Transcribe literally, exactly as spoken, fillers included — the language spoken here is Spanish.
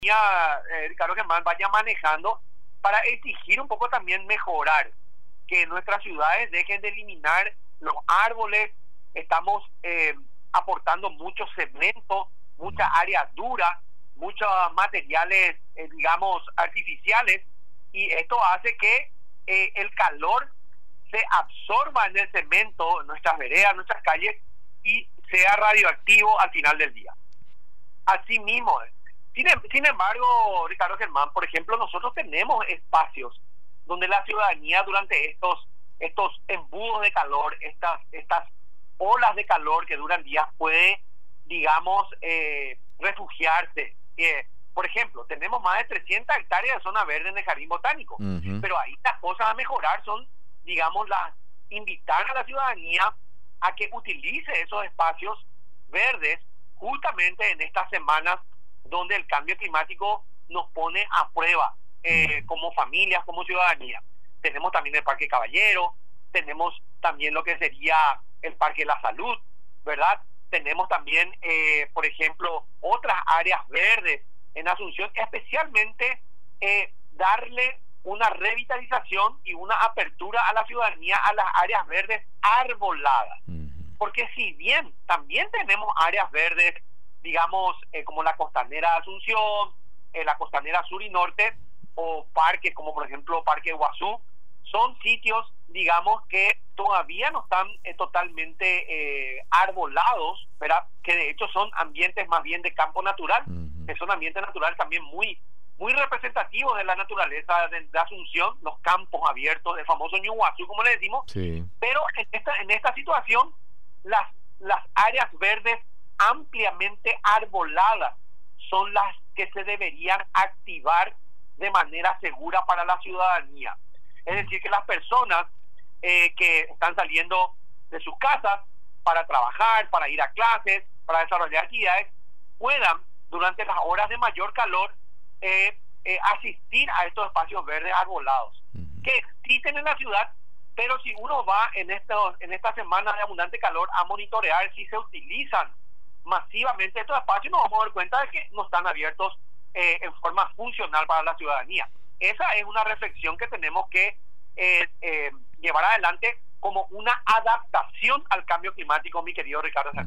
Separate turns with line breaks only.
eh, Ricardo Germán vaya manejando para exigir un poco también mejorar, que nuestras ciudades dejen de eliminar los árboles. Estamos eh, aportando mucho cemento, mucha área dura, muchos materiales, eh, digamos, artificiales, y esto hace que eh, el calor se absorba en el cemento, en nuestras veredas, en nuestras calles, y sea radioactivo al final del día. Así mismo, sin, sin embargo, Ricardo Germán, por ejemplo, nosotros tenemos espacios donde la ciudadanía durante estos estos embudos de calor, estas estas olas de calor que duran días, puede, digamos, eh, refugiarse. Eh, por ejemplo, tenemos más de trescientas hectáreas de zona verde en el Jardín Botánico, uh-huh. pero ahí las cosas a mejorar son, digamos, las invitar a la ciudadanía a que utilice esos espacios verdes justamente en estas semanas donde el cambio climático nos pone a prueba eh, como familias, como ciudadanía. Tenemos también el Parque Caballero, tenemos también lo que sería el Parque La Salud, ¿verdad? Tenemos también, eh, por ejemplo, otras áreas verdes en Asunción, especialmente eh, darle una revitalización y una apertura a la ciudadanía a las áreas verdes arboladas. Porque si bien también tenemos áreas verdes, digamos, eh, como la costanera de Asunción, eh, la costanera sur y norte, o parques como por ejemplo Parque Guazú, son sitios, digamos, que todavía no están eh, totalmente eh, arbolados, ¿verdad? Que de hecho son ambientes más bien de campo natural, uh-huh. que son ambientes naturales también muy muy representativos de la naturaleza de, de Asunción, los campos abiertos, el famoso Ñuguazú, como le decimos,
sí.
Pero en esta, en esta situación, las, las áreas verdes ampliamente arboladas son las que se deberían activar de manera segura para la ciudadanía. Es decir, que las personas eh, que están saliendo de sus casas para trabajar, para ir a clases, para desarrollar actividades, puedan, durante las horas de mayor calor, eh, eh, asistir a estos espacios verdes arbolados, uh-huh. que existen en la ciudad, pero si uno va en estos en estas semanas de abundante calor a monitorear si se utilizan masivamente estos espacios, nos vamos a dar cuenta de que no están abiertos eh, en forma funcional para la ciudadanía. Esa es una reflexión que tenemos que eh, eh, llevar adelante como una adaptación al cambio climático, mi querido Ricardo.